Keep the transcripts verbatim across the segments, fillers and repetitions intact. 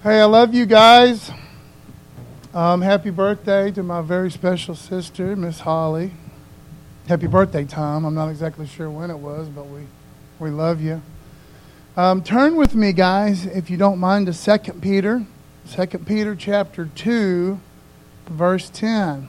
Hey, I love you guys. Um, happy birthday to my very special sister, Miss Holly. Happy birthday, Tom. I'm not exactly sure when it was, but we, we love you. Um, turn with me, guys, if you don't mind, to Second Peter. Second Peter chapter two, verse ten.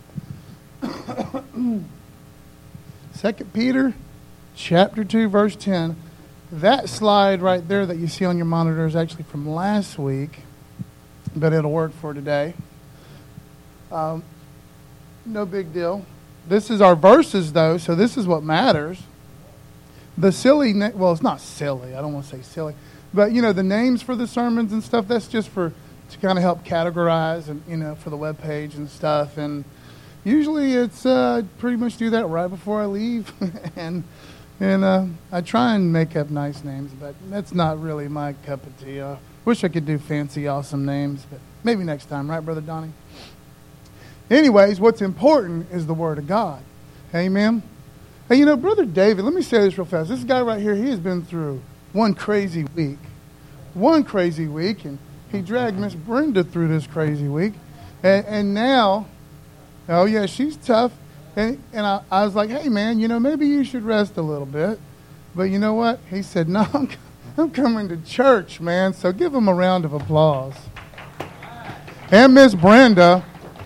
Second Peter chapter two, verse ten. That slide right there that you see on your monitor is actually from last week, but it'll work for today. Um, no big deal. This is our verses, though, so this is what matters. The silly, na- well, it's not silly. I don't want to say silly. But, you know, the names for the sermons and stuff, that's just for to kind of help categorize and, you know, for the webpage and stuff. And usually it's uh, pretty much do that right before I leave. and and uh, I try and make up nice names, but that's not really my cup of tea. I wish I could do fancy, awesome names, but maybe next time. Right, Brother Donnie? Anyways, what's important is the Word of God. Amen? Hey, you know, Brother David, let me say this real fast. This guy right here, he has been through one crazy week. One crazy week, and he dragged Miss Brenda through this crazy week. And, and now, oh yeah, she's tough. And, and I, I was like, hey man, you know, maybe you should rest a little bit. But you know what? He said, no, I'm, I'm coming to church, man. So give him a round of applause. And Miss Brenda.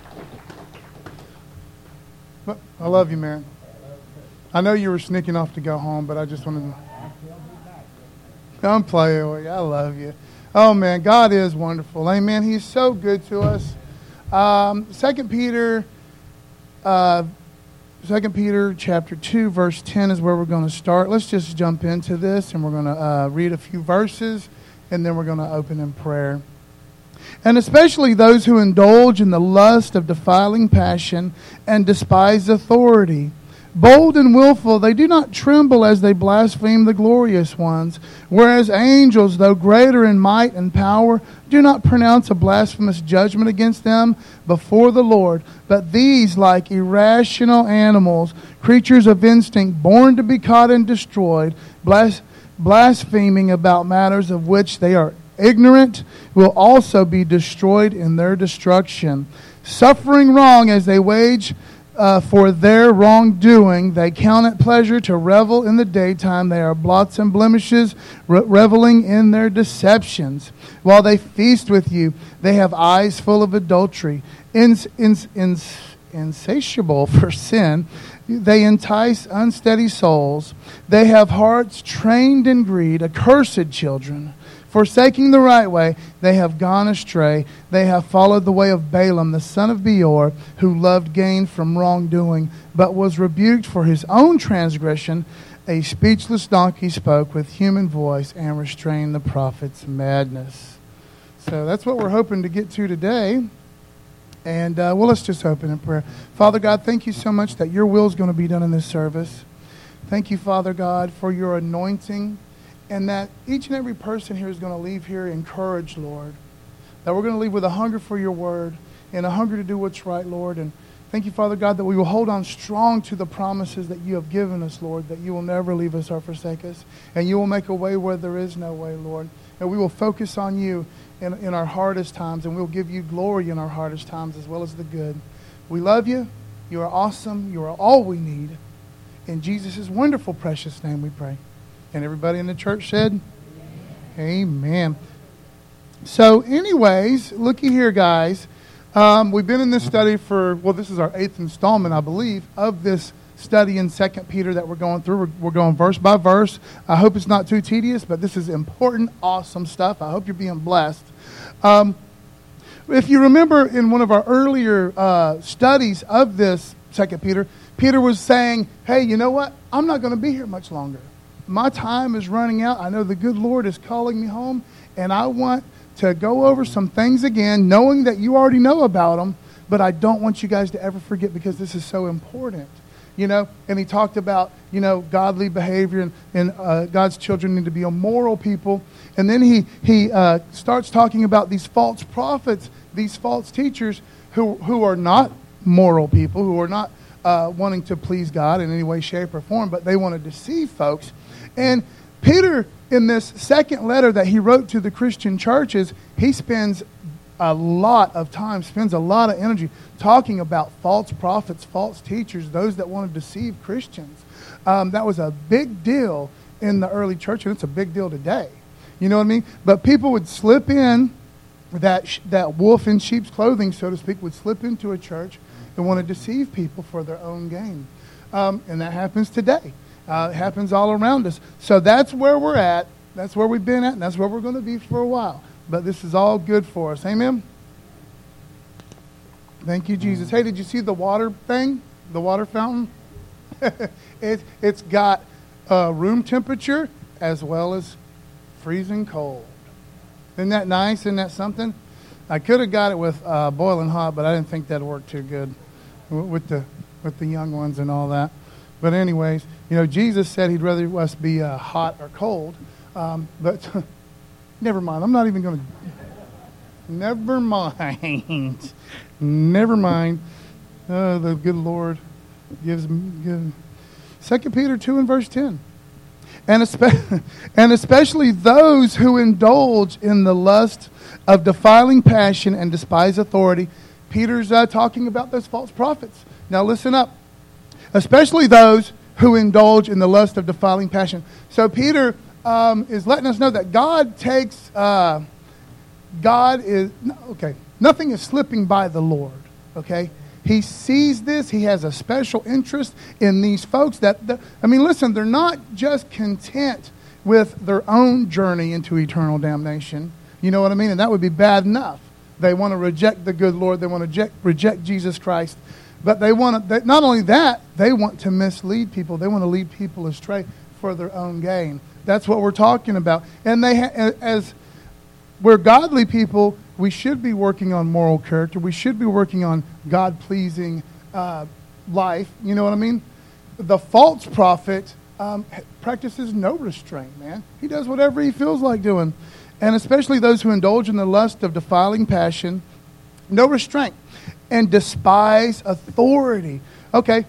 But I love you, man. I know you were sneaking off to go home, but I just wanted to... I'm playing with you. I love you. Oh, man, God is wonderful. Amen. He's so good to us. Um, Second Peter, uh, Second Peter chapter two, verse ten is where we're going to start. Let's just jump into this, and we're going to uh, read a few verses, and then we're going to open in prayer. And especially those who indulge in the lust of defiling passion and despise authority. Bold and willful, they do not tremble as they blaspheme the glorious ones, whereas angels, though greater in might and power, do not pronounce a blasphemous judgment against them before the Lord. But these, like irrational animals, creatures of instinct, born to be caught and destroyed, blas- blaspheming about matters of which they are ignorant, will also be destroyed in their destruction. Suffering wrong as they wage Uh, for their wrongdoing, they count it pleasure to revel in the daytime. They are blots and blemishes, re- reveling in their deceptions. While they feast with you, they have eyes full of adultery, ins- ins- ins- insatiable for sin. They entice unsteady souls. They have hearts trained in greed, accursed children. Forsaking the right way, they have gone astray. They have followed the way of Balaam, the son of Beor, who loved gain from wrongdoing, but was rebuked for his own transgression. A speechless donkey spoke with human voice and restrained the prophet's madness. So that's what we're hoping to get to today. And uh, well, let's just open in prayer. Father God, thank you so much that your will is going to be done in this service. Thank you, Father God, for your anointing. And that each and every person here is going to leave here encouraged, Lord. That we're going to leave with a hunger for your word and a hunger to do what's right, Lord. And thank you, Father God, that we will hold on strong to the promises that you have given us, Lord, that you will never leave us or forsake us. And you will make a way where there is no way, Lord. And we will focus on you in, in our hardest times, and we'll give you glory in our hardest times as well as the good. We love you. You are awesome. You are all we need. In Jesus' wonderful, precious name we pray. And everybody in the church said, Amen. Amen. So anyways, looky here, guys. Um, we've been in this study for, well, this is our eighth installment, I believe, of this study in Second Peter that we're going through. We're, we're going verse by verse. I hope it's not too tedious, but this is important, awesome stuff. I hope you're being blessed. Um, if you remember in one of our earlier uh, studies of this Second Peter, Peter was saying, hey, you know what? I'm not going to be here much longer. My time is running out. I know the good Lord is calling me home, and I want to go over some things again, knowing that you already know about them, but I don't want you guys to ever forget because this is so important. You know, and he talked about, you know, godly behavior and, and uh, God's children need to be a moral people. And then he, he uh, starts talking about these false prophets, these false teachers who, who are not moral people, who are not uh, wanting to please God in any way, shape, or form, but they want to deceive folks. And Peter, in this second letter that he wrote to the Christian churches, he spends a lot of time, spends a lot of energy talking about false prophets, false teachers, those that want to deceive Christians. Um, that was a big deal in the early church, and it's a big deal today. You know what I mean? But people would slip in, that sh- that wolf in sheep's clothing, so to speak, would slip into a church and want to deceive people for their own gain. Um, and that happens today. Uh, it happens all around us. So that's where we're at. That's where we've been at, and that's where we're going to be for a while. But this is all good for us. Amen? Thank you, Jesus. Hey, did you see the water thing? The water fountain? it, it's got uh, room temperature as well as freezing cold. Isn't that nice? Isn't that something? I could have got it with uh, boiling hot, but I didn't think that'd work too good with the with the young ones and all that. But anyways, you know, Jesus said he'd rather us be uh, hot or cold. Um, but never mind. I'm not even going to. Never mind. Never mind. Uh, the good Lord gives me. Second Peter two and verse ten. And, espe- and especially those who indulge in the lust of defiling passion and despise authority. Peter's uh, talking about those false prophets. Now listen up. Especially those who indulge in the lust of defiling passion. So Peter um, is letting us know that God takes, uh, God is, okay, nothing is slipping by the Lord, okay? He sees this. He has a special interest in these folks that, that, I mean, listen, they're not just content with their own journey into eternal damnation. You know what I mean? And that would be bad enough. They want to reject the good Lord. They want to reject, reject Jesus Christ. But they want to, they, not only that, they want to mislead people. They want to lead people astray for their own gain. That's what we're talking about. And they, ha- as we're godly people, we should be working on moral character. We should be working on God-pleasing uh, life. You know what I mean? The false prophet um, practices no restraint, man. He does whatever he feels like doing. And especially those who indulge in the lust of defiling passion, no restraint, and despise authority. Okay,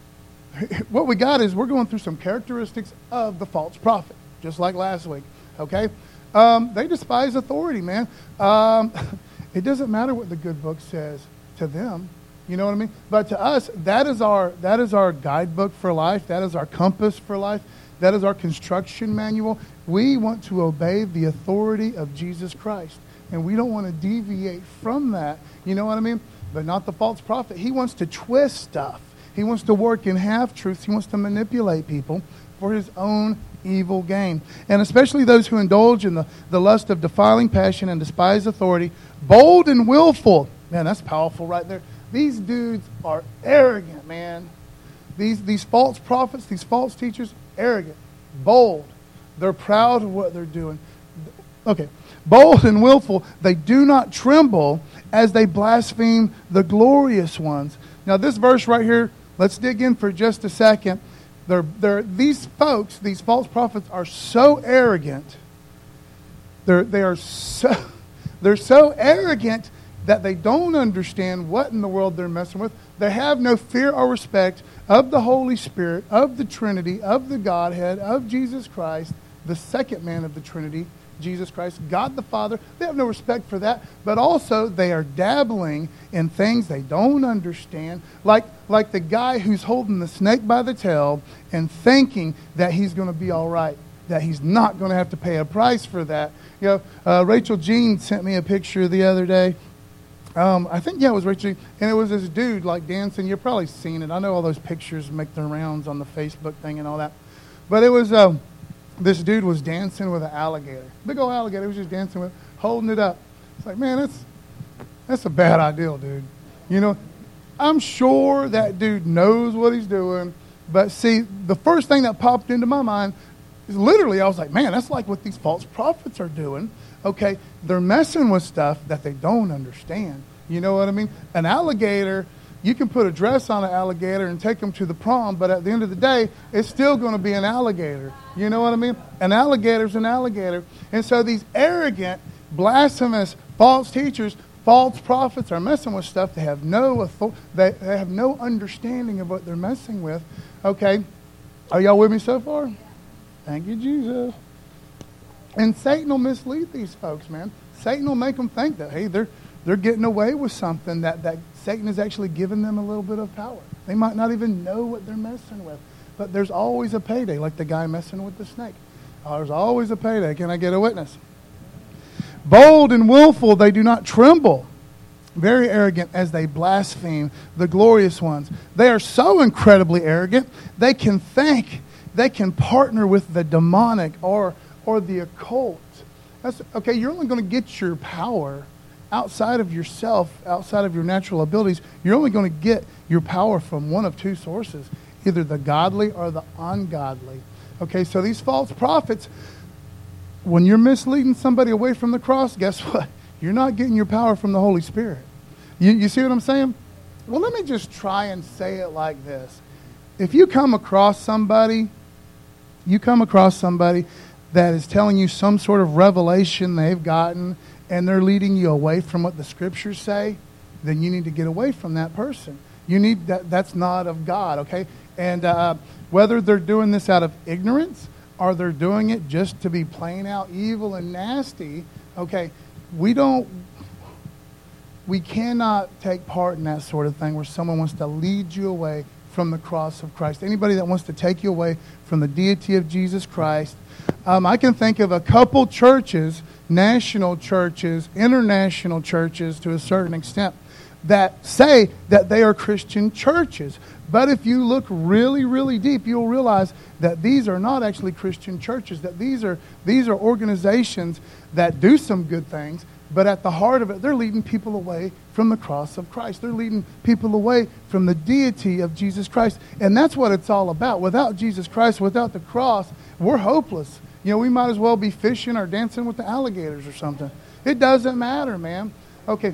what we got is we're going through some characteristics of the false prophet, just like last week, okay? Um, they despise authority, man. Um, it doesn't matter what the good book says to them. You know what I mean? But to us, that is our that is our guidebook for life. That is our compass for life. That is our construction manual. We want to obey the authority of Jesus Christ. And we don't want to deviate from that. You know what I mean? But not the false prophet. He wants to twist stuff. He wants to work in half-truths. He wants to manipulate people for his own evil gain. And especially those who indulge in the, the lust of defiling passion and despise authority, bold and willful. Man, that's powerful right there. These dudes are arrogant, man. These, these false prophets, these false teachers, arrogant, bold. They're proud of what they're doing. Okay, bold and willful, they do not tremble as they blaspheme the glorious ones. Now this verse right here, let's dig in for just a second. They're, they're, these folks, these false prophets are so arrogant. They're, they are so, they're so arrogant that they don't understand what in the world they're messing with. They have no fear or respect of the Holy Spirit, of the Trinity, of the Godhead, of Jesus Christ, the second man of the Trinity, Jesus Christ, God the Father. They have no respect for that. But also they are dabbling in things they don't understand. Like, like the guy who's holding the snake by the tail and thinking that he's going to be all right, that he's not going to have to pay a price for that. You know, uh, Rachel Jean sent me a picture the other day. Um, I think, yeah, it was Rachel, and it was this dude like dancing. You've probably seen it. I know all those pictures make their rounds on the Facebook thing and all that. But it was, um, this dude was dancing with an alligator. Big old alligator. He was just dancing with, holding it up. It's like, man, that's, that's a bad idea, dude. You know, I'm sure that dude knows what he's doing. But see, the first thing that popped into my mind is literally, I was like, man, that's like what these false prophets are doing. Okay, they're messing with stuff that they don't understand. You know what I mean? An alligator, you can put a dress on an alligator and take them to the prom, but at the end of the day, it's still going to be an alligator. You know what I mean? An alligator's an alligator. And so these arrogant, blasphemous, false teachers, false prophets are messing with stuff they have no author- they, they have no understanding of what they're messing with. Okay, are y'all with me so far? Thank you, Jesus. And Satan will mislead these folks, man. Satan will make them think that, hey, they're they're getting away with something, that, that Satan is actually giving them a little bit of power. They might not even know what they're messing with. But there's always a payday, like the guy messing with the snake. Oh, there's always a payday. Can I get a witness? Bold and willful, they do not tremble. Very arrogant as they blaspheme the glorious ones. They are so incredibly arrogant, they can think they can partner with the demonic or or the occult. That's, okay, you're only going to get your power outside of yourself, outside of your natural abilities. You're only going to get your power from one of two sources, either the godly or the ungodly. Okay, so these false prophets, when you're misleading somebody away from the cross, guess what? You're not getting your power from the Holy Spirit. You, you see what I'm saying? Well, let me just try and say it like this. If you come across somebody, you come across somebody that is telling you some sort of revelation they've gotten, and they're leading you away from what the Scriptures say, then you need to get away from that person. You need that. That's not of God, okay? And uh, whether they're doing this out of ignorance or they're doing it just to be plain out evil and nasty, okay, we don't, we cannot take part in that sort of thing where someone wants to lead you away from the cross of Christ. Anybody that wants to take you away from the deity of Jesus Christ. Um, I can think of a couple churches, national churches, international churches to a certain extent, that say that they are Christian churches. But if you look really, really deep, you'll realize that these are not actually Christian churches, that these are these are organizations that do some good things, but at the heart of it, they're leading people away from the cross of Christ. They're leading people away from the deity of Jesus Christ. And that's what it's all about. Without Jesus Christ, without the cross, we're hopeless. You know, we might as well be fishing or dancing with the alligators or something. It doesn't matter, man. Okay.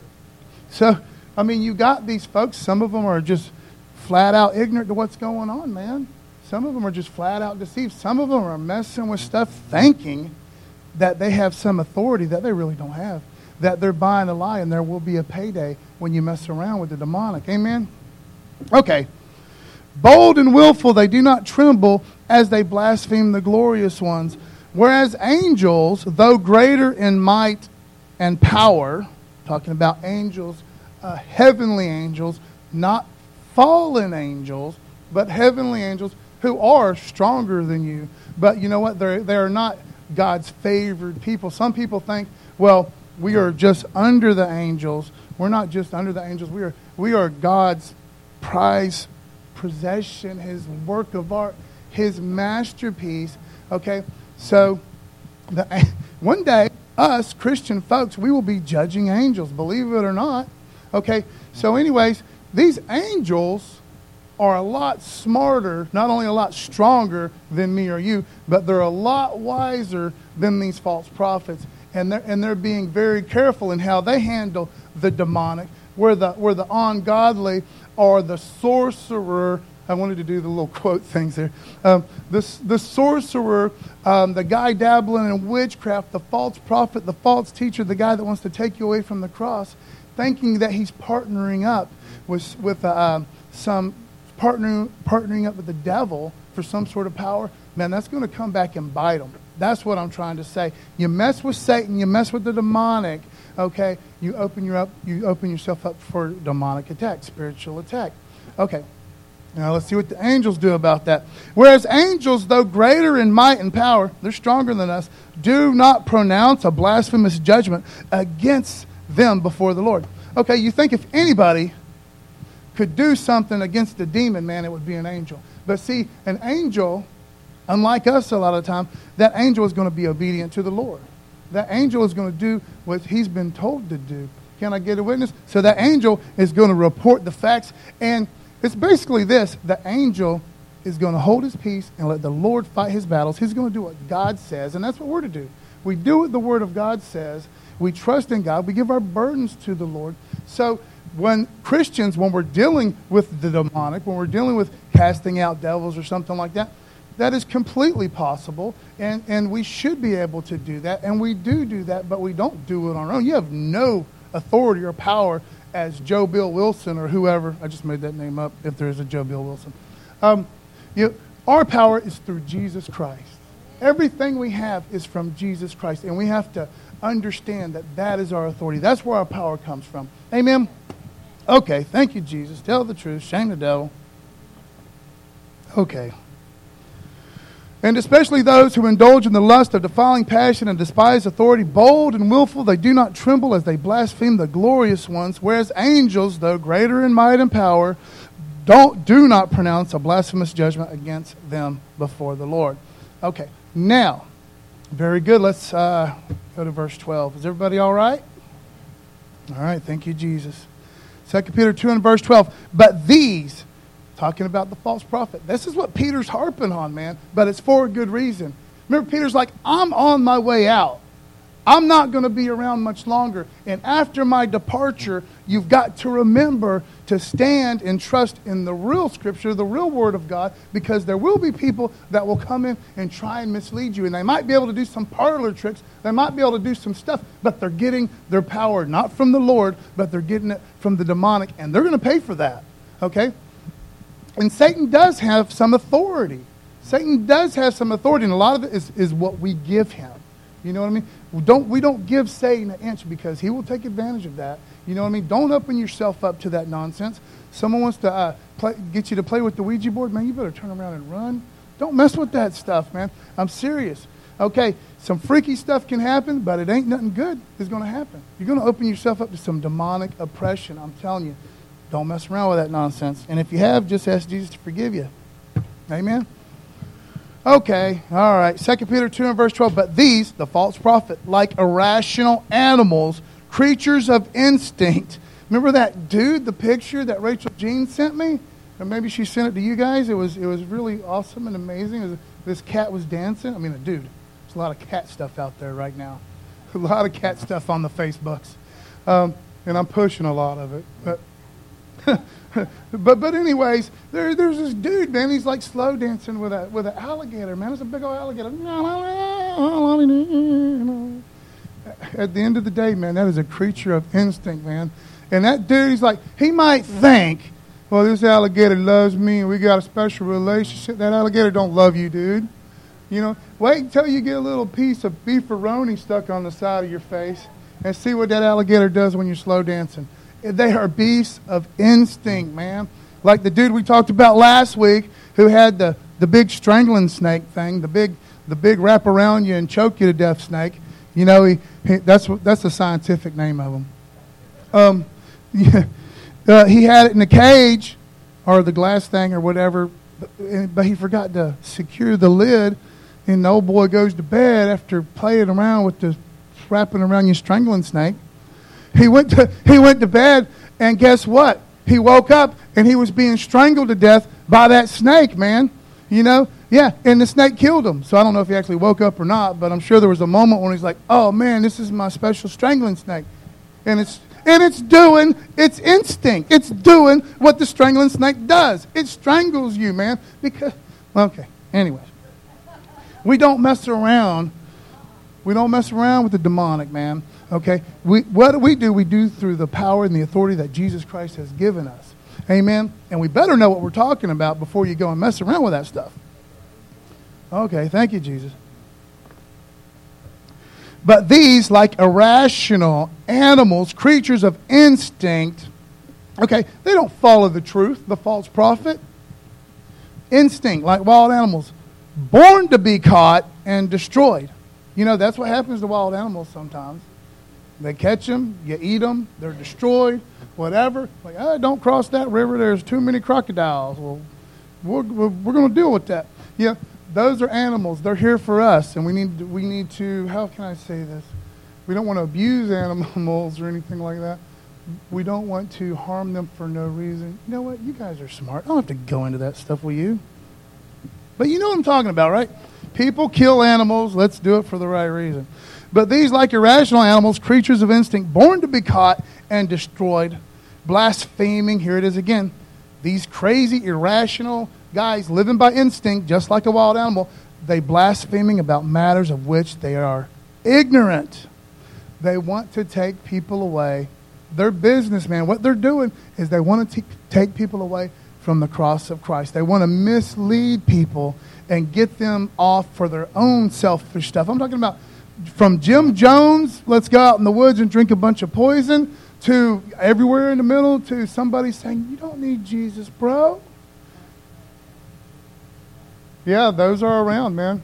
So, I mean, you got these folks. Some of them are just flat out ignorant to what's going on, man. Some of them are just flat out deceived. Some of them are messing with stuff thinking that they have some authority that they really don't have. That they're buying a lie, and there will be a payday when you mess around with the demonic. Amen? Okay. Bold and willful, they do not tremble as they blaspheme the glorious ones. Whereas angels, though greater in might and power, talking about angels, uh, heavenly angels, not fallen angels, but heavenly angels who are stronger than you. But you know what? They're, they're not God's favored people. Some people think, well, we are just under the angels. We're not just under the angels. We are, we are God's prized possession, His work of art, His masterpiece. Okay? So, the, one day, us Christian folks, we will be judging angels, believe it or not. Okay? So anyways, these angels are a lot smarter, not only a lot stronger than me or you, but they're a lot wiser than these false prophets. And they're, and they're being very careful in how they handle the demonic, where the, where the ungodly or the sorcerer, I wanted to do the little quote things there, um, the, the sorcerer, um, the guy dabbling in witchcraft, the false prophet, the false teacher, the guy that wants to take you away from the cross, thinking that he's partnering up with, with uh, some... Partnering, partnering up with the devil for some sort of power, man, that's going to come back and bite them. That's what I'm trying to say. You mess with Satan, you mess with the demonic, okay, you open, your up, you open yourself up for demonic attack, spiritual attack. Okay, now let's see what the angels do about that. Whereas angels, though greater in might and power, they're stronger than us, do not pronounce a blasphemous judgment against them before the Lord. Okay, you think if anybody could do something against a demon, man, it would be an angel. But see, an angel, unlike us a lot of the time, that angel is going to be obedient to the Lord. That angel is going to do what he's been told to do. Can I get a witness? So that angel is going to report the facts. And it's basically this. The angel is going to hold his peace and let the Lord fight his battles. He's going to do what God says, and that's what we're to do. We do what the Word of God says. We trust in God. We give our burdens to the Lord. So when Christians, when we're dealing with the demonic, when we're dealing with casting out devils or something like that, that is completely possible, and, and we should be able to do that, and we do do that, but we don't do it on our own. You have no authority or power as Joe Bill Wilson or whoever. I just made that name up, if there is a Joe Bill Wilson. Um, you know, our power is through Jesus Christ. Everything we have is from Jesus Christ, and we have to understand that that is our authority. That's where our power comes from. Amen? Okay, thank you, Jesus. Tell the truth. Shame the devil. Okay. And especially those who indulge in the lust of defiling passion and despise authority, bold and willful, they do not tremble as they blaspheme the glorious ones, whereas angels, though greater in might and power, don't do not pronounce a blasphemous judgment against them before the Lord. Okay, now, very good. Let's uh, go to verse twelve. Is everybody all right? All right, thank you, Jesus. Second Peter two and verse twelve. But these... talking about the false prophet. This is what Peter's harping on, man. But it's for a good reason. Remember, Peter's like, I'm on my way out. I'm not going to be around much longer. And after my departure, you've got to remember to stand and trust in the real Scripture, the real Word of God, because there will be people that will come in and try and mislead you. And they might be able to do some parlor tricks. They might be able to do some stuff. But they're getting their power not from the Lord, but they're getting it from the demonic. And they're going to pay for that. Okay? And Satan does have some authority. Satan does have some authority, and a lot of it is, is what we give him. You know what I mean? We don't, we don't give Satan an inch because he will take advantage of that. You know what I mean? Don't open yourself up to that nonsense. Someone wants to uh, play, get you to play with the Ouija board, man, you better turn around and run. Don't mess with that stuff, man. I'm serious. Okay, some freaky stuff can happen, but it ain't nothing good is going to happen. You're going to open yourself up to some demonic oppression, I'm telling you. Don't mess around with that nonsense. And if you have, just ask Jesus to forgive you. Amen? Okay, all right. Second Peter two and verse twelve. But these, the false prophet, like irrational animals, creatures of instinct. Remember that dude, the picture that Rachel Jean sent me? Or maybe she sent it to you guys. It was it was really awesome and amazing. It was, this cat was dancing. I mean, a dude. There's a lot of cat stuff out there right now. A lot of cat stuff on the Facebooks. Um, and I'm pushing a lot of it. But but but anyways, there there's this dude, man. He's like slow dancing with a with an alligator, man. It's a big old alligator. At the end of the day, man, that is a creature of instinct, man. And that dude, he's like, he might think, well, this alligator loves me and we got a special relationship. That alligator don't love you, dude. You know, wait until you get a little piece of beefaroni stuck on the side of your face and see what that alligator does when you're slow dancing. They are beasts of instinct, man. Like the dude we talked about last week who had the, the big strangling snake thing, the big the big wrap around you and choke you to death snake. You know, he, he that's that's the scientific name of him. Um, yeah, uh, he had it in a cage or the glass thing or whatever, but, but he forgot to secure the lid, and the old boy goes to bed after playing around with the wrapping around your strangling snake. He went to he went to bed, and guess what? He woke up, and he was being strangled to death by that snake, man. You know? Yeah, and the snake killed him. So I don't know if he actually woke up or not, but I'm sure there was a moment when he's like, oh, man, this is my special strangling snake. And it's and it's doing its instinct. It's doing what the strangling snake does. It strangles you, man. Because, okay, anyways. We don't mess around. We don't mess around with the demonic, man. Okay, we, what do we do? We do through the power and the authority that Jesus Christ has given us. Amen? And we better know what we're talking about before you go and mess around with that stuff. Okay, thank you, Jesus. But these, like irrational animals, creatures of instinct, okay, they don't follow the truth, the false prophet. Instinct, like wild animals, born to be caught and destroyed. You know, that's what happens to wild animals sometimes. They catch them, you eat them, they're destroyed, whatever. Like, oh, don't cross that river, there's too many crocodiles. Well, we're, we're, we're going to deal with that. Yeah, those are animals. They're here for us, and we need to, we need to, how can I say this? We don't want to abuse animals or anything like that. We don't want to harm them for no reason. You know what? You guys are smart. I don't have to go into that stuff with you. But you know what I'm talking about, right? People kill animals. Let's do it for the right reason. But these, like irrational animals, creatures of instinct, born to be caught and destroyed, blaspheming, here it is again, these crazy, irrational guys living by instinct, just like a wild animal, they blaspheming about matters of which they are ignorant. They want to take people away. Their business, man, what they're doing is they want to t- take people away from from the cross of Christ. They want to mislead people and get them off for their own selfish stuff. I'm talking about from Jim Jones, let's go out in the woods and drink a bunch of poison, to everywhere in the middle, to somebody saying, you don't need Jesus, bro. Yeah, those are around, man.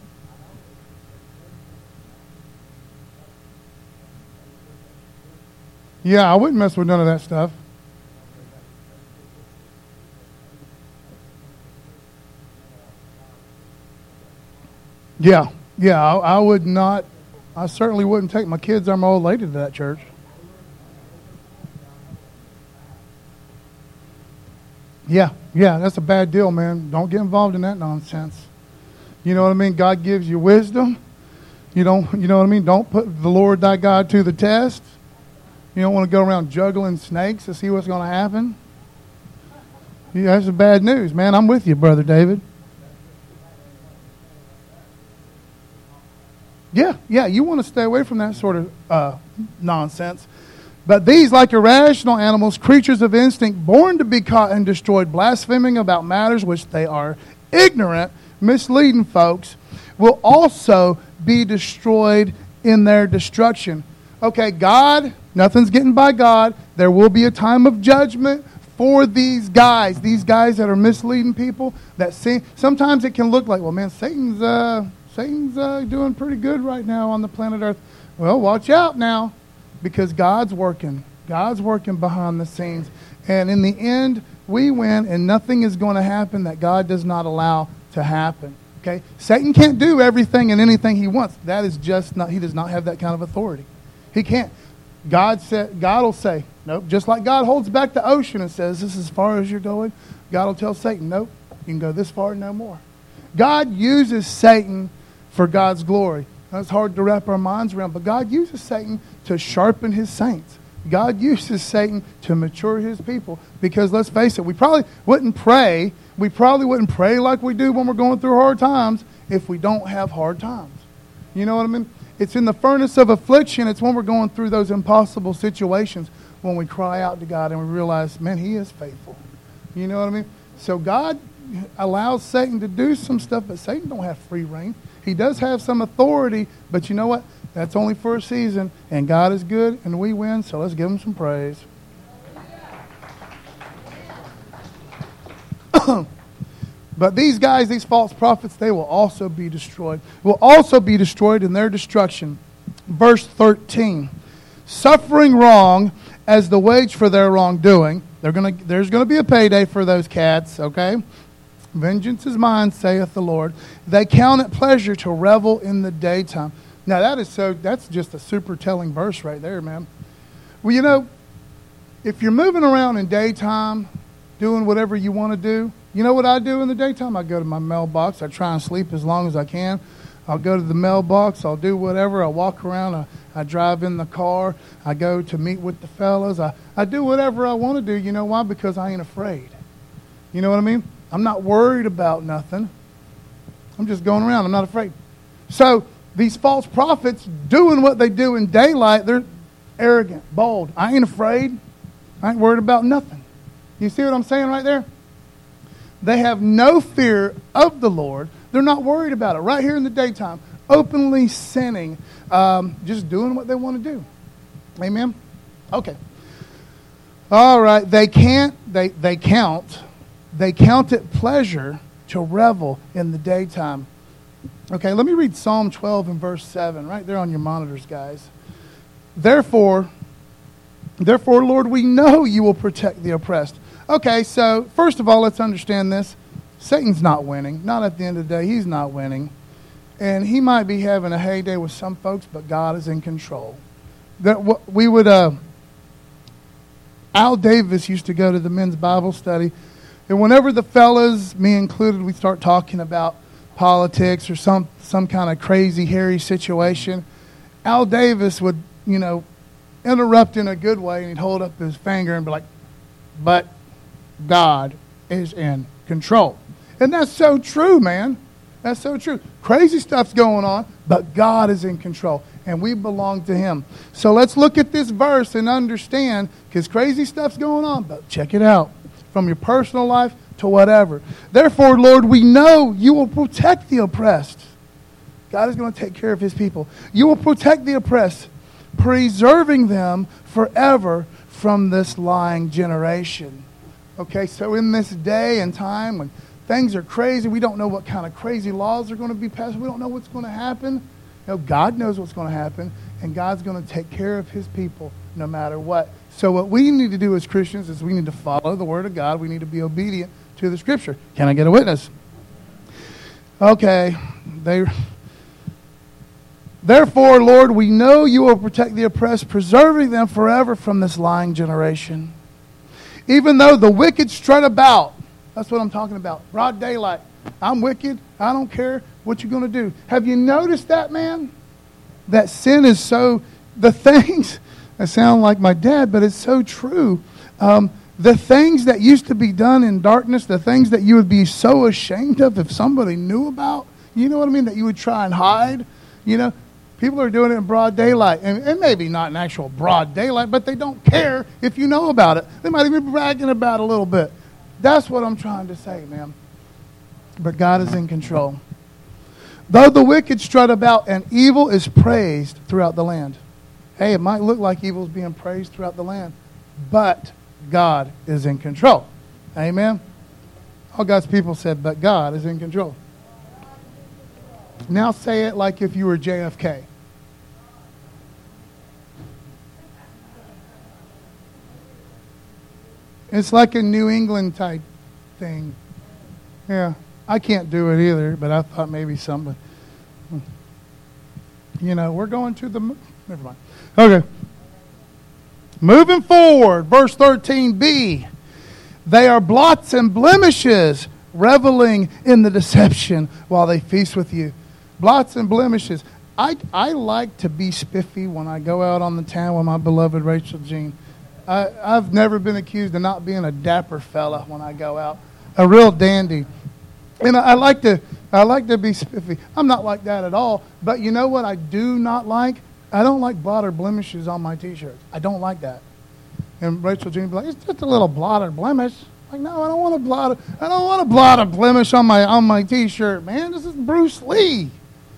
Yeah, I wouldn't mess with none of that stuff. Yeah, yeah, I, I would not, I certainly wouldn't take my kids or my old lady to that church. Yeah, yeah, that's a bad deal, man. Don't get involved in that nonsense. You know what I mean? God gives you wisdom. You don't, you know what I mean? Don't put the Lord thy God to the test. You don't want to go around juggling snakes to see what's going to happen. Yeah, that's bad news, man. I'm with you, Brother David. Yeah, yeah, you want to stay away from that sort of uh, nonsense. But these, like irrational animals, creatures of instinct, born to be caught and destroyed, blaspheming about matters which they are ignorant, misleading folks, will also be destroyed in their destruction. Okay, God, nothing's getting by God. There will be a time of judgment for these guys, these guys that are misleading people. That see, sometimes it can look like, well, man, Satan's uh, Satan's uh, doing pretty good right now on the planet Earth. Well, watch out now, because God's working. God's working behind the scenes. And in the end, we win, and nothing is going to happen that God does not allow to happen. Okay? Satan can't do everything and anything he wants. That is just not, he does not have that kind of authority. He can't. God said, God will say, nope. Just like God holds back the ocean and says, this is as far as you're going, God will tell Satan, nope, you can go this far, no more. God uses Satan for God's glory. That's hard to wrap our minds around, but God uses Satan to sharpen his saints. God uses Satan to mature his people, because let's face it, we probably wouldn't pray, we probably wouldn't pray like we do when we're going through hard times if we don't have hard times. You know what I mean? It's in the furnace of affliction, it's when we're going through those impossible situations when we cry out to God and we realize, man, he is faithful. You know what I mean? So God allows Satan to do some stuff, but Satan don't have free reign. He does have some authority, but you know what? That's only for a season, and God is good, and we win, so let's give him some praise. But these guys, these false prophets, they will also be destroyed. Will also be destroyed in their destruction. Verse thirteen. Suffering wrong as the wage for their wrongdoing. They're gonna, there's going to be a payday for those cats, okay? Vengeance is mine, saith the Lord. They count it pleasure to revel in the daytime. Now that is so, that's just a super telling verse right there, man. Well, you know, if you're moving around in daytime, doing whatever you want to do, you know what I do in the daytime? I go to my mailbox. I try and sleep as long as I can. I'll go to the mailbox. I'll do whatever. I walk around. I, I drive in the car. I go to meet with the fellas. I, I do whatever I want to do. You know why? Because I ain't afraid. You know what I mean? I'm not worried about nothing. I'm just going around. I'm not afraid. So these false prophets doing what they do in daylight, they're arrogant, bold. I ain't afraid. I ain't worried about nothing. You see what I'm saying right there? They have no fear of the Lord. They're not worried about it. Right here in the daytime, openly sinning, um, just doing what they want to do. Amen? Okay. All right. They can't, they, they count, they count it pleasure to revel in the daytime. Okay, let me read Psalm twelve and verse seven, right there on your monitors, guys. Therefore, therefore, Lord, we know you will protect the oppressed. Okay, so first of all, let's understand this. Satan's not winning. Not at the end of the day. He's not winning. And he might be having a heyday with some folks, but God is in control. That we would, uh, Al Davis used to go to the men's Bible study. And whenever the fellas, me included, we start talking about politics or some, some kind of crazy, hairy situation, Al Davis would, you know, interrupt in a good way, and he'd hold up his finger and be like, but God is in control. And that's so true, man. That's so true. Crazy stuff's going on, but God is in control, and we belong to him. So let's look at this verse and understand, because crazy stuff's going on, but check it out. From your personal life to whatever. Therefore, Lord, we know you will protect the oppressed. God is going to take care of his people. You will protect the oppressed, preserving them forever from this lying generation. Okay, so in this day and time when things are crazy, we don't know what kind of crazy laws are going to be passed. We don't know what's going to happen. You know, God knows what's going to happen, and God's going to take care of his people no matter what. So what we need to do as Christians is we need to follow the Word of God. We need to be obedient to the Scripture. Can I get a witness? Okay. They, Therefore, Lord, we know you will protect the oppressed, preserving them forever from this lying generation. Even though the wicked strut about. That's what I'm talking about. Broad daylight. I'm wicked. I don't care what you're going to do. Have you noticed that, man? That sin is so... The things... I sound like my dad, but it's so true. Um, the things that used to be done in darkness, the things that you would be so ashamed of if somebody knew about, you know what I mean, that you would try and hide, you know, people are doing it in broad daylight. And, and maybe not in actual broad daylight, but they don't care if you know about it. They might even be bragging about it a little bit. That's what I'm trying to say, man. But God is in control. Though the wicked strut about and evil is praised throughout the land. Hey, it might look like evil is being praised throughout the land, but God is in control. Amen? All God's people said, but God is in control. Now say it like if you were J F K. It's like a New England type thing. Yeah, I can't do it either, but I thought maybe somebody. You know, we're going to the... Never mind. Okay. Moving forward, verse thirteen b. They are blots and blemishes, reveling in the deception while they feast with you. Blots and blemishes. I, I like to be spiffy when I go out on the town with my beloved Rachel Jean. I, I've never been accused of not being a dapper fella when I go out. A real dandy. And I, I like to I like to be spiffy. I'm not like that at all. But you know what I do not like? I don't like blot or blemishes on my T-shirts. I don't like that. And Rachel Jean would be like, it's just a little blot or blemish. Like, no, I don't want a blot. I don't want a blot or blemish on my on my T-shirt, man. This is Bruce Lee.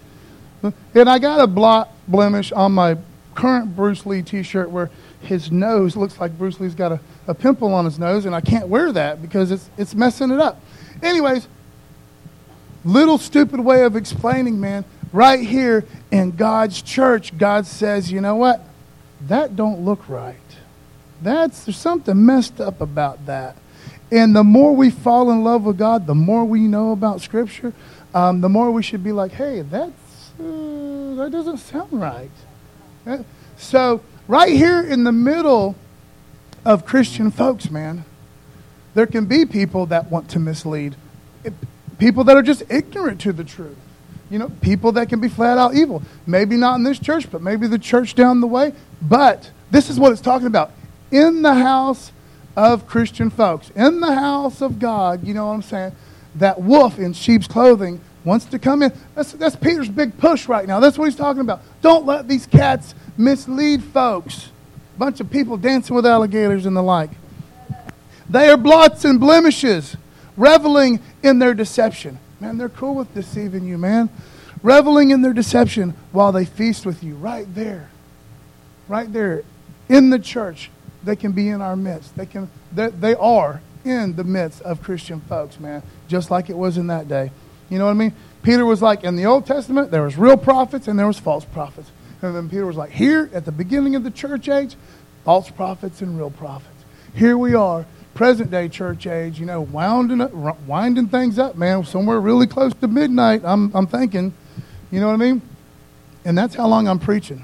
And I got a blot blemish on my current Bruce Lee T-shirt where his nose looks like Bruce Lee's got a, a pimple on his nose, and I can't wear that because it's it's messing it up. Anyways, little stupid way of explaining, man. Right here in God's church, God says, you know what? That don't look right. That's there's something messed up about that. And the more we fall in love with God, the more we know about Scripture, um, the more we should be like, hey, that's uh, that doesn't sound right. That, so right here in the middle of Christian folks, man, there can be people that want to mislead. It, people that are just ignorant to the truth. You know, people that can be flat out evil. Maybe not in this church, but maybe the church down the way. But this is what it's talking about. In the house of Christian folks, in the house of God, you know what I'm saying? That wolf in sheep's clothing wants to come in. That's, that's Peter's big push right now. That's what he's talking about. Don't let these cats mislead folks. Bunch of people dancing with alligators and the like. They are blots and blemishes, reveling in their deception. Man, they're cool with deceiving you, man. Reveling in their deception while they feast with you. Right there. Right there. In the church. They can be in our midst. They can. They are in the midst of Christian folks, man. Just like it was in that day. You know what I mean? Peter was like, in the Old Testament, there was real prophets and there was false prophets. And then Peter was like, here at the beginning of the church age, false prophets and real prophets. Here we are. Present day church age, you know, winding up, winding things up, man, somewhere really close to midnight, I'm I'm thinking, you know what I mean? And that's how long I'm preaching.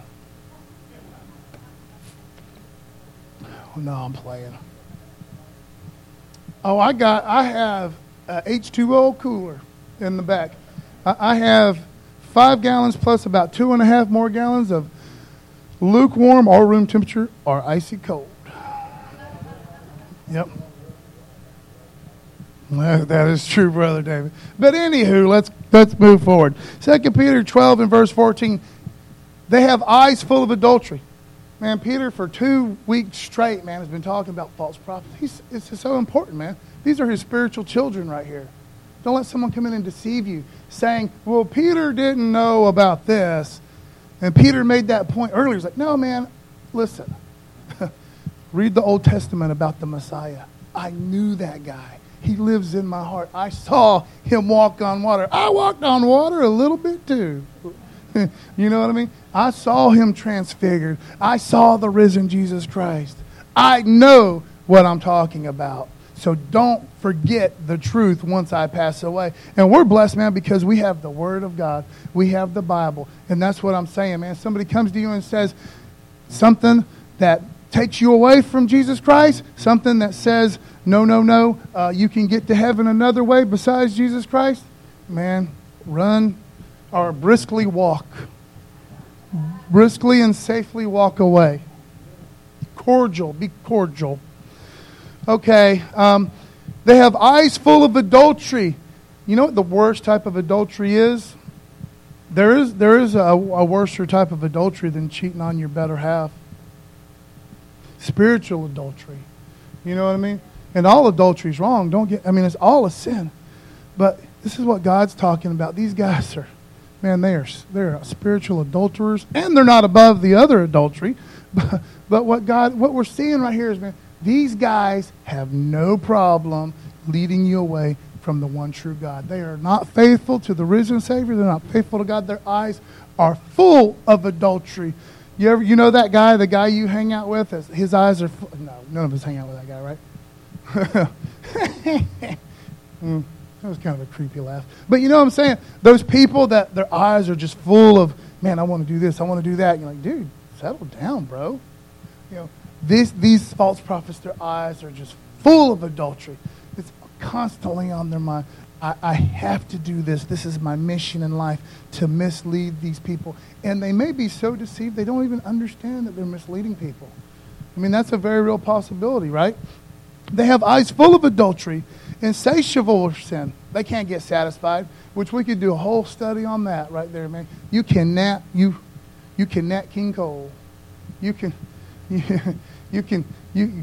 Oh, no, I'm playing. Oh, I got, I have a H two O cooler in the back. I, I have five gallons plus about two and a half more gallons of lukewarm or room temperature or icy cold. Yep. That is true, Brother David. But anywho, let's let's move forward. Second Peter twelve and verse fourteen. They have eyes full of adultery. Man, Peter, for two weeks straight, man, has been talking about false prophets. He's, it's just so important, man. These are his spiritual children right here. Don't let someone come in and deceive you, saying, well, Peter didn't know about this. And Peter made that point earlier. He's like, no, man, listen. Read the Old Testament about the Messiah. I knew that guy. He lives in my heart. I saw him walk on water. I walked on water a little bit too. You know what I mean? I saw him transfigured. I saw the risen Jesus Christ. I know what I'm talking about. So don't forget the truth once I pass away. And we're blessed, man, because we have the Word of God. We have the Bible. And that's what I'm saying, man. Somebody comes to you and says something that takes you away from Jesus Christ, something that says, no, no, no, uh, you can get to heaven another way besides Jesus Christ, man, run or briskly walk. Briskly and safely walk away. Cordial, be cordial. Okay, um, they have eyes full of adultery. You know what the worst type of adultery is? There is there is a, a worser type of adultery than cheating on your better half. Spiritual adultery. You know what I mean? And all adultery is wrong. Don't get. I mean, it's all a sin. But this is what God's talking about. These guys are, man, they are they're spiritual adulterers, and they're not above the other adultery. But, but what God, what we're seeing right here is, man, these guys have no problem leading you away from the one true God. They are not faithful to the risen Savior. They're not faithful to God. Their eyes are full of adultery. You ever, you know that guy, the guy you hang out with? His eyes are full. No, none of us hang out with that guy, right? mm, that was kind of a creepy laugh. But you know what I'm saying? Those people that their eyes are just full of, man, I want to do this, I want to do that. And you're like, dude, settle down, bro. You know, this, these false prophets, their eyes are just full of adultery. It's constantly on their mind. I, I have to do this. This is my mission in life, to mislead these people. And they may be so deceived they don't even understand that they're misleading people. I mean, that's a very real possibility, right? They have eyes full of adultery, insatiable of sin. They can't get satisfied, which we could do a whole study on that right there, man. You can nat, you, you can nat King Cole. You can, you, you can, you,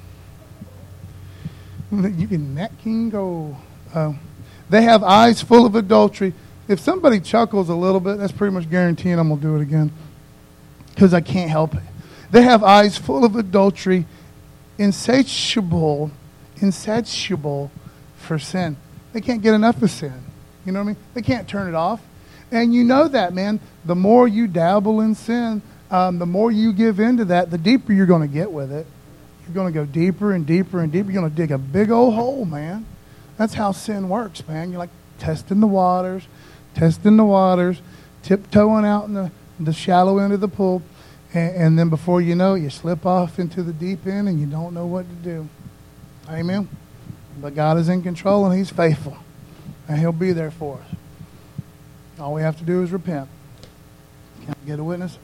you can nat King Cole. Um, they have eyes full of adultery. If somebody chuckles a little bit, that's pretty much guaranteeing I'm going to do it again, because I can't help it. They have eyes full of adultery, insatiable, insatiable for sin. They can't get enough of sin. You know what I mean? They can't turn it off. And you know that, man. The more you dabble in sin, um, the more you give into that, the deeper you're going to get with it. You're going to go deeper and deeper and deeper. You're going to dig a big old hole, man. That's how sin works, man. You're like testing the waters, testing the waters, tiptoeing out in the, the shallow end of the pool. And, and then before you know it, you slip off into the deep end and you don't know what to do. Amen? But God is in control and He's faithful. And He'll be there for us. All we have to do is repent. Can I get a witness?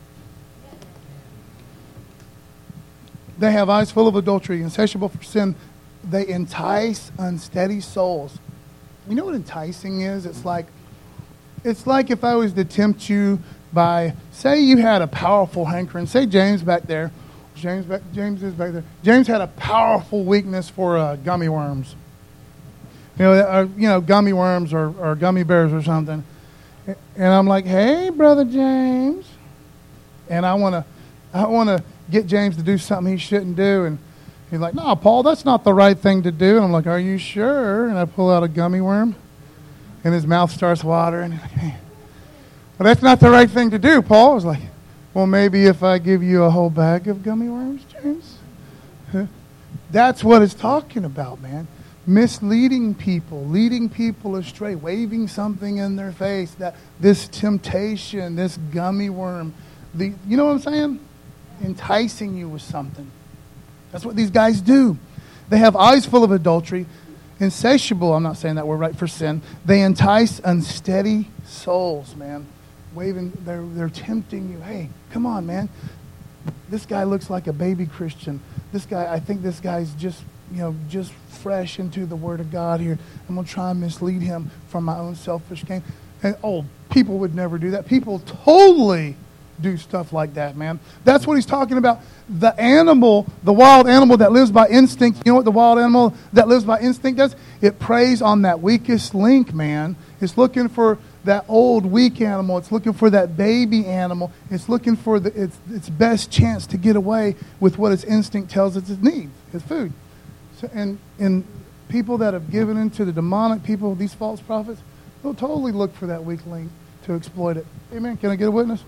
They have eyes full of adultery, insatiable for sin. They entice unsteady souls. You know what enticing is? It's like, it's like if I was to tempt you by, say you had a powerful hankering. Say James back there. James back, James is back there. James had a powerful weakness for uh, gummy worms. You know, or, you know, gummy worms or, or gummy bears or something. And I'm like, hey, Brother James. And I want to, I want to get James to do something he shouldn't do. And he's like, no, Paul, that's not the right thing to do. And I'm like, are you sure? And I pull out a gummy worm. And his mouth starts watering. He's like, hey. Well, that's not the right thing to do, Paul. I was like, well, maybe if I give you a whole bag of gummy worms, James. That's what it's talking about, man. Misleading people, leading people astray, waving something in their face. That this temptation, this gummy worm, the you know what I'm saying? Enticing you with something. That's what these guys do. They have eyes full of adultery, insatiable. I'm not saying that word right, for sin. They entice unsteady souls, man. Waving, they're they're tempting you. Hey, come on, man. This guy looks like a baby Christian. This guy, I think this guy's just, you know, just fresh into the Word of God here. I'm going to try and mislead him from my own selfish gain. And, oh, people would never do that. People totally do stuff like that, man. That's what he's talking about. The animal, the wild animal that lives by instinct, you know what the wild animal that lives by instinct does? It preys on that weakest link, man. It's looking for that old weak animal. It's looking for that baby animal. It's looking for the, its, its best chance to get away with what its instinct tells it it needs, its food. So, and, and people that have given into the demonic people, these false prophets, they'll totally look for that weak link to exploit it. Amen. Can I get a witness?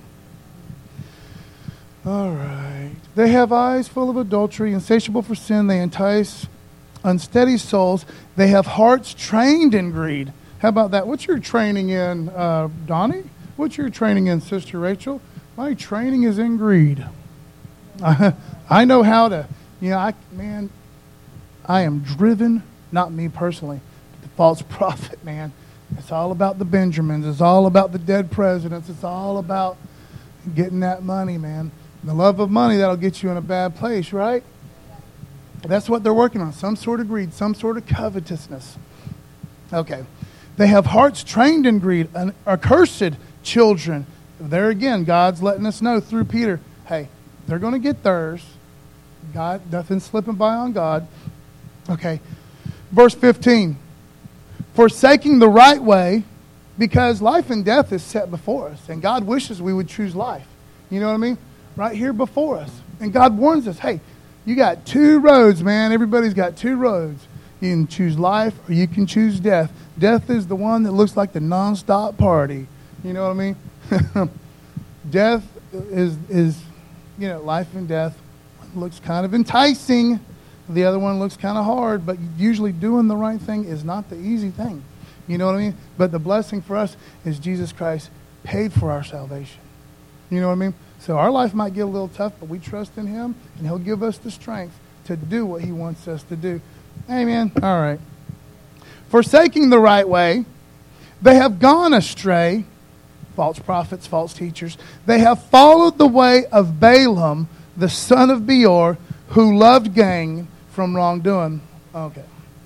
All right. They have eyes full of adultery, insatiable for sin. They entice unsteady souls. They have hearts trained in greed. How about that? What's your training in, uh, Donnie? What's your training in, Sister Rachel? My training is in greed. I, I know how to, you know, I man, I am driven, not me personally, but the false prophet, man. It's all about the Benjamins. It's all about the dead presidents. It's all about getting that money, man. The love of money, that'll get you in a bad place, right? That's what they're working on. Some sort of greed, some sort of covetousness. Okay. They have hearts trained in greed, an accursed children. There again, God's letting us know through Peter, hey, they're going to get theirs. God, nothing's slipping by on God. Okay. Verse fifteen. Forsaking the right way, because life and death is set before us, and God wishes we would choose life. You know what I mean? Right here before us. And God warns us, hey, you got two roads, man. Everybody's got two roads. You can choose life or you can choose death. Death is the one that looks like the nonstop party. You know what I mean? Death is, is, you know, life and death looks kind of enticing. The other one looks kind of hard, but usually doing the right thing is not the easy thing. You know what I mean? But the blessing for us is Jesus Christ paid for our salvation. You know what I mean? So our life might get a little tough, but we trust in Him, and He'll give us the strength to do what He wants us to do. Amen. All right. Forsaking the right way, they have gone astray, false prophets, false teachers. They have followed the way of Balaam, the son of Beor, who loved gain from wrongdoing. Okay.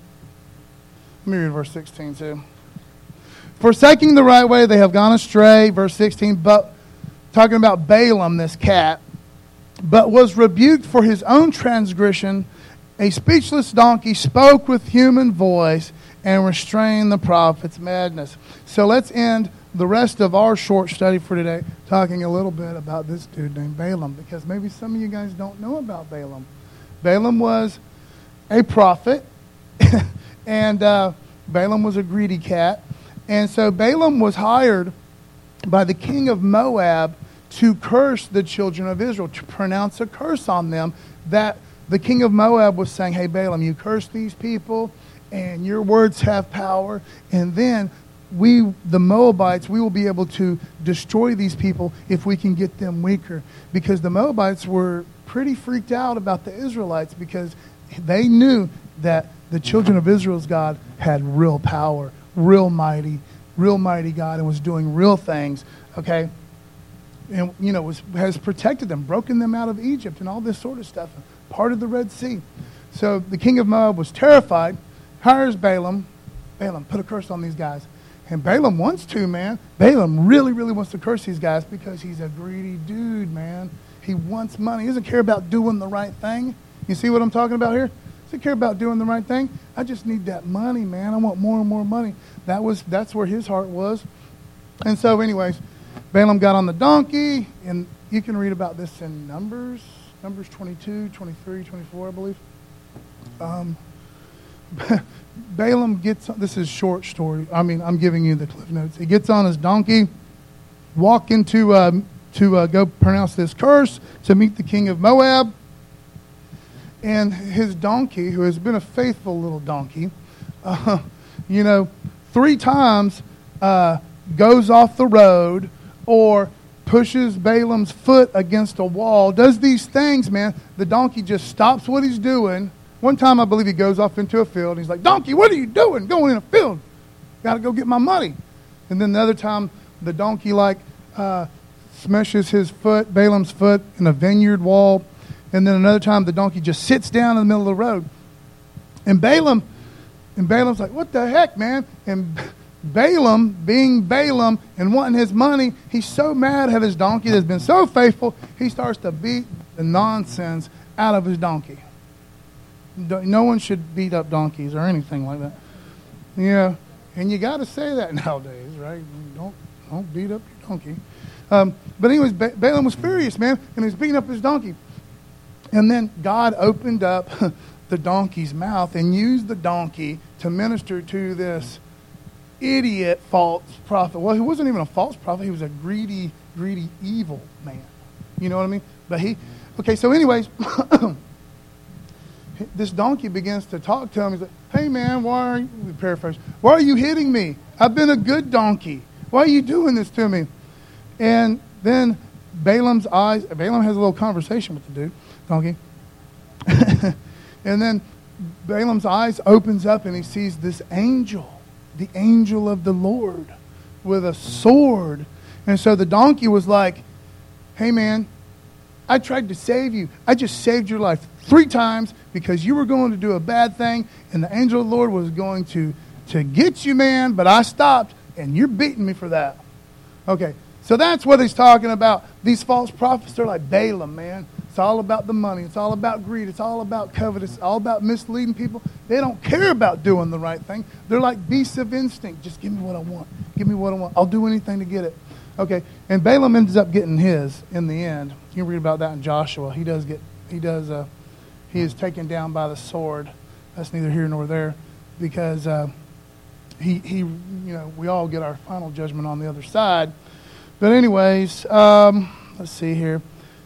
Let me read verse sixteen too. Forsaking the right way, they have gone astray. Verse sixteen, but talking about Balaam, this cat, but was rebuked for his own transgression. A speechless donkey spoke with human voice and restrained the prophet's madness. So let's end the rest of our short study for today talking a little bit about this dude named Balaam, because maybe some of you guys don't know about Balaam. Balaam was a prophet, and uh, Balaam was a greedy cat. And so Balaam was hired by the king of Moab to curse the children of Israel, to pronounce a curse on them, that the king of Moab was saying, hey, Balaam, you curse these people, and your words have power, and then we, the Moabites, we will be able to destroy these people if we can get them weaker. Because the Moabites were pretty freaked out about the Israelites, because they knew that the children of Israel's God had real power, real mighty, real mighty God, and was doing real things, okay? And, you know, was, has protected them, broken them out of Egypt and all this sort of stuff, part of the Red Sea. So the king of Moab was terrified, hires Balaam. Balaam, put a curse on these guys. And Balaam wants to, man. Balaam really, really wants to curse these guys because he's a greedy dude, man. He wants money. He doesn't care about doing the right thing. You see what I'm talking about here? Doesn't care about doing the right thing. I just need that money, man. I want more and more money. That was that's where his heart was. And so, anyways, Balaam got on the donkey, and you can read about this in Numbers, Numbers twenty-two, twenty-three, twenty-four, I believe. Um, Balaam gets, this is short story. I mean, I'm giving you the Cliff Notes. He gets on his donkey, walking to uh, to uh, go pronounce this curse to meet the king of Moab. And his donkey, who has been a faithful little donkey, uh, you know, three times uh, goes off the road or pushes Balaam's foot against a wall, does these things, man. The donkey just stops what he's doing. One time, I believe he goes off into a field. And he's like, donkey, what are you doing going in a field? Got to go get my money. And then the other time, the donkey, like, uh, smashes his foot, Balaam's foot, in a vineyard wall. And then another time, the donkey just sits down in the middle of the road. And Balaam, and Balaam's like, what the heck, man? And Balaam, being Balaam and wanting his money, he's so mad at his donkey that's been so faithful, he starts to beat the nonsense out of his donkey. No one should beat up donkeys or anything like that. Yeah, and you got to say that nowadays, right? Don't don't beat up your donkey. Um, but anyways, ba- Balaam was furious, man, and he was beating up his donkey. And then God opened up the donkey's mouth and used the donkey to minister to this idiot false prophet. Well, he wasn't even a false prophet. He was a greedy, greedy, evil man. You know what I mean? But he, okay, so anyways, this donkey begins to talk to him. He's like, hey, man, why are you, we paraphrase, why are you hitting me? I've been a good donkey. Why are you doing this to me? And then Balaam's eyes, Balaam has a little conversation with the dude, donkey. And then Balaam's eyes opens up and he sees this angel, the angel of the Lord, with a sword. And so the donkey was like, hey, man, I tried to save you. I just saved your life three times because you were going to do a bad thing, and the angel of the Lord was going to, to get you, man, but I stopped, and you're beating me for that. Okay, so that's what he's talking about. These false prophets are like Balaam, man. It's all about the money. It's all about greed. It's all about covetous. It's all about misleading people. They don't care about doing the right thing. They're like beasts of instinct. Just give me what I want. Give me what I want. I'll do anything to get it. Okay, and Balaam ends up getting his in the end. You can read about that in Joshua. He does get, he does, uh, he is taken down by the sword. That's neither here nor there, because uh, he, he, you know, we all get our final judgment on the other side. But anyways, um, let's see here.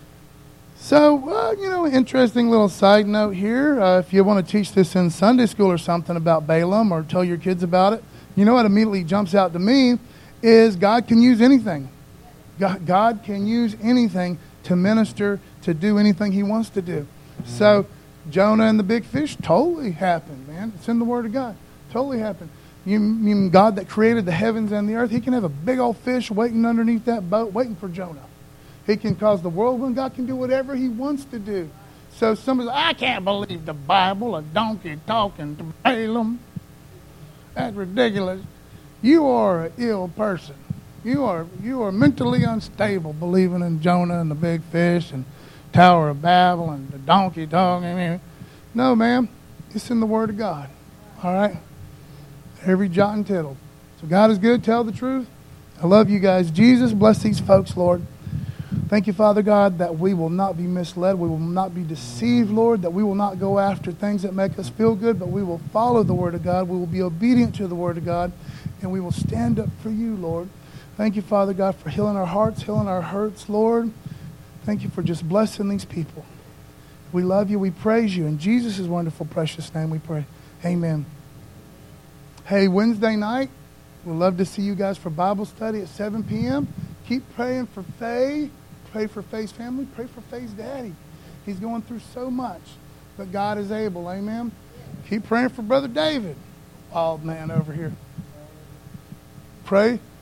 So, uh, you know, interesting little side note here. Uh, if you want to teach this in Sunday school or something about Balaam, or tell your kids about it, you know what immediately jumps out to me is God can use anything. God, God can use anything to minister, to do anything he wants to do. So Jonah and the big fish totally happened, man. It's in the Word of God. Totally happened. You mean God that created the heavens and the earth, he can have a big old fish waiting underneath that boat, waiting for Jonah. He can cause the whirlwind. God can do whatever he wants to do. So somebody's like, I can't believe the Bible, a donkey talking to Balaam. That's ridiculous. You are an ill person. You are you are mentally unstable, believing in Jonah and the big fish and Tower of Babel and the donkey talking. No, ma'am. It's in the Word of God. All right? Every jot and tittle. So God is good. Tell the truth. I love you guys. Jesus, bless these folks, Lord. Thank you, Father God, that we will not be misled. We will not be deceived, Lord, that we will not go after things that make us feel good, but we will follow the Word of God. We will be obedient to the Word of God, and we will stand up for you, Lord. Thank you, Father God, for healing our hearts, healing our hurts, Lord. Thank you for just blessing these people. We love you. We praise you. In Jesus' wonderful, precious name we pray. Amen. Hey, Wednesday night, we'd love to see you guys for Bible study at seven p.m. Keep praying for Faye. Pray for Faye's family. Pray for Faye's daddy. He's going through so much, but God is able. Amen. Keep praying for Brother David, wild man over here. Pray